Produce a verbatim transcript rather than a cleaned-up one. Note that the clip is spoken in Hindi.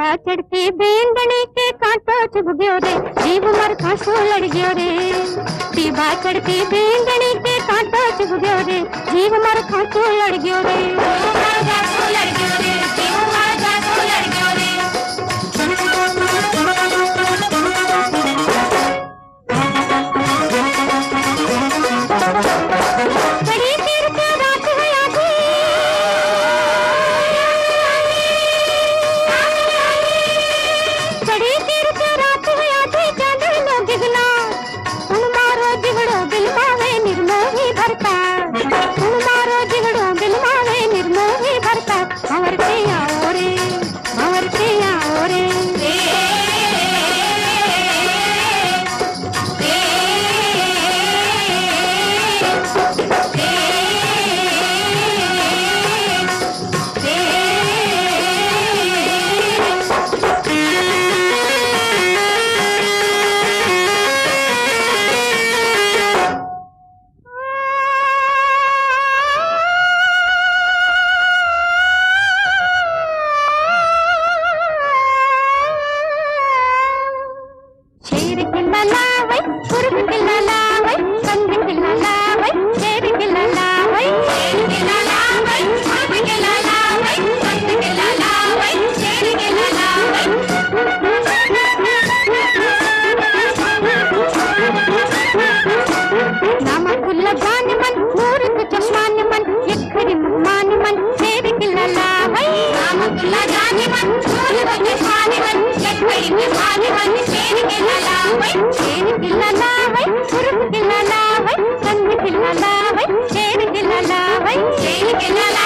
टीबा चढ़के बेंगने के कांटो चुभ गयो रे, जीव मर खासो लड़ गयो रे। टीबा चढ़के बेंगने के कांटो चुभ गयो रे, जीव मर खासो लड़ गयो रे। लड़ गयो रे, जीव मर खासो लड़ गयो रे। बड़ी देर से रात है आधी, बड़ी देर से रात है आधी, चांदर नो दिगना उन मारो जिगड़ो बिलमावे निर्मोही भरता, उन मारो जिगड़ो बिलमावे निर्मोही भरता। भंवर के आओ रे, भंवर के आओ रे। शेर किल्ला लावै, कुर्ब किल्ला लावै, कंद किल्ला लावै, शेर किल्ला लावै, शेर किल्ला लावै, कुर्ब किल्ला लावै, कंद किल्ला लावै, शेर किल्ला लावै। नामा कुल्ला जान मन, मूर्ख चश्मान मन, यखरी मान मन, शेर किल्ला लावै। नामा कुल्ला जान मन, मूर्ख चश्मान मन, यखरी मान मन, शेर किल्ला लावै। शेर किल्ला लावै, कुर्ब किल्ला लावै, कंद किल्ला लावै, शेर किल्ला लावै, शेर किल्ला